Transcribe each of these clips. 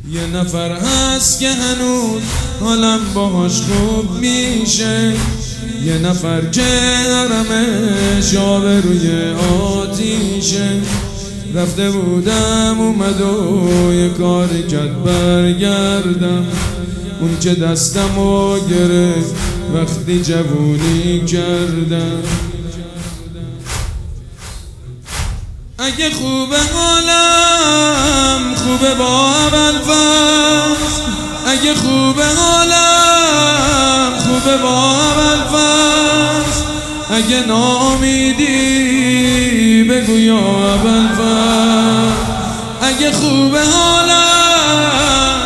یه نفر هست که هنوز حالم باهاش خوب میشه، یه نفر که حرمش آبروی آتیشه. رفته بودم اومد و یه کاری کرد برگردم، اون که دستمو گرفت وقتی جوونی کردم. اگه خوبه حالم خوبه با ابوالفضل، اگه خوبه حالم خوبه با ابوالفضل، اگه ناامیدی بگو یا ابوالفضل. اگه خوبه حالم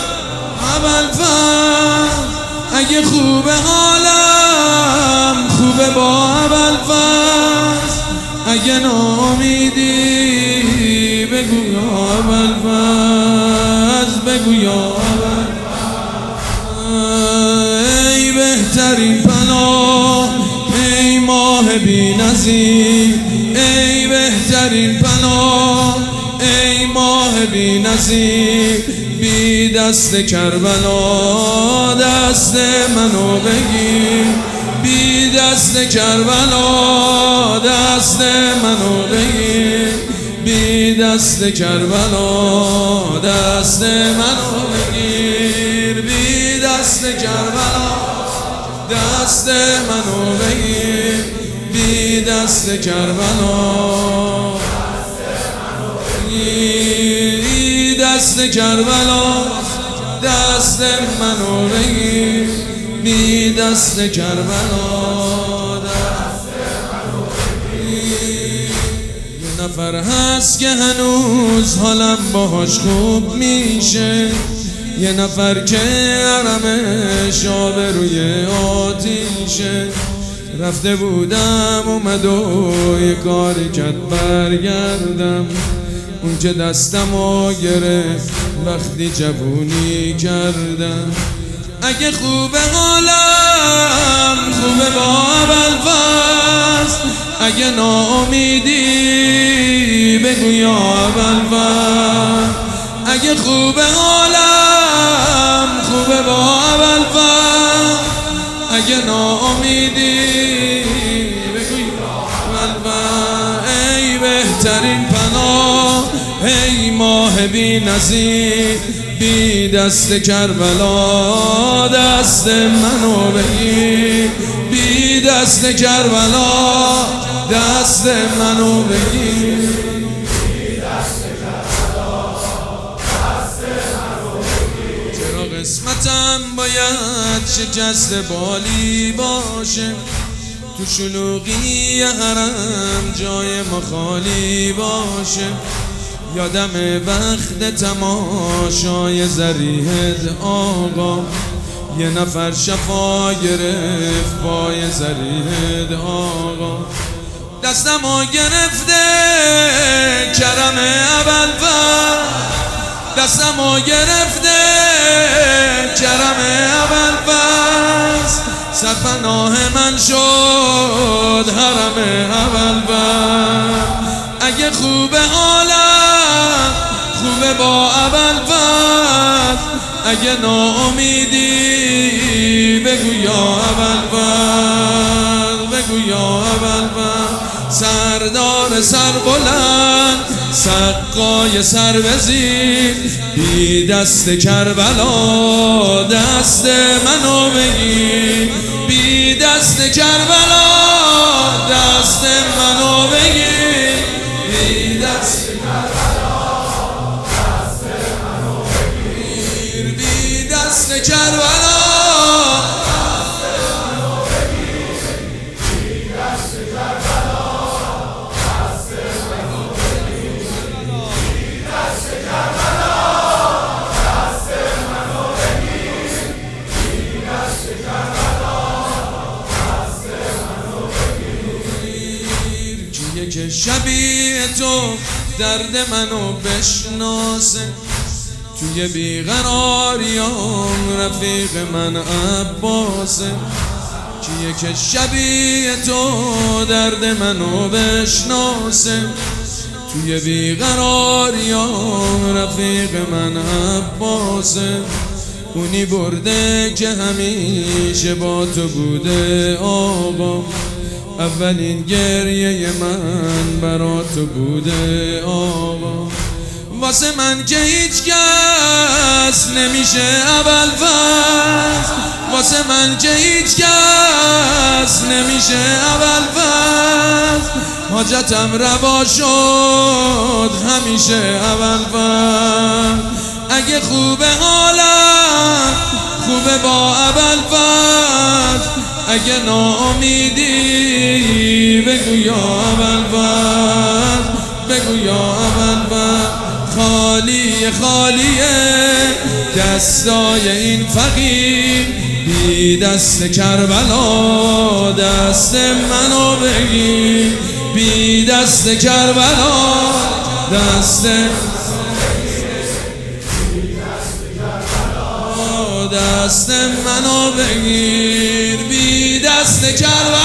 ابوالفضل، اگه خوبه حالم خوبه با ابوالفضل، اگه ناامیدی بگو یا ابوالفضل، بگو یا ابوالفضل. ای بهترین پناه ای ماه بی‌نظیر، ای بهترین پناه ای ماه بی‌نظیر. بی دست کربلا دست منو بگیر، بی دست کربلا دست منو بگیر، بی دست کربلا دست منو بگیر، بی دست کربلا دست منو بگیر، بی دست کربلا بی دست کربلا دست منو بگیر، بی دست کربلا دست منو بگیر. یه نفر هست که هنوز حالم باهاش خوب میشه، یه نفر که حرمش آبروی آتیشه. رفته بودم اومد و یه کاری کرد برگردم، اون که دستمو گرفت وقتی جوونی کردم. اگه خوبه حالم خوبه با ابوالفضل، اگه ناامیدی بگو یا ابوالفضل. اگه خوبه حالم خوبه با ابوالفضل، اگه ناامیدی بگو یا ابوالفضل. ای بهترین پناه ای ماه بی‌نظیر، بی دست کربلا دست منو بگیر، بی دست کربلا دست منو بگیر، بی دست کربلا دست منو بگیر. چرا قسمتم باید شکست بالی باشه، تو شلوغی حرم جای ما خالی باشه. یادم وقت تماشای ضریحت آقا، یه نفر شفا گرفت پای ضریحت آقا. دستمو گرفته کرم ابوالفضل، دستمو گرفته کرم ابوالفضل. سرپناه من شد حرم ابوالفضل. اگه خوبه حالم خوبه با ابوالفضل، اگه ناامیدی بگو یا ابوالفضل، بگو یا ابوالفضل. سردار سربلند سقای سر بزیر، بی دست کربلا دست منو بگیر، بی دست کربلا دست منو بگیر، بی دست کربلا دست منو بگیر، بی دست کربلا دست منو بگیر، بی دست کربلا دست منو بگیر، بی دست کربلا دست منو بگیر، بی دست کربلا دست منو بگیر. کیه که شبیه تو درد منو بشناسه، توی بیقراریام رفیق من عباسه. کیه که شبیه تو درد منو بشناسه، توی بیقراریام رفیق من عباسه، اونی برده که همیشه با تو بوده آقا. اولین گریه من برا تو بوده آقا. واسه من که هیچ کس نمیشه اول فصل، واسه من که هیچ کس نمیشه اول فصل. حاجتم روا شد همیشه اول فصل. اگه خوبه حالم خوبه با اول فصل، اگه ناامیدی بگو یا اول فصل، بگو یا اول فصل. خالیه خالیه دستای این فقیر، بی دست کربلا دست منو بگیر، بی دست کربلا دست دست منو بگیر، بی دست کربلا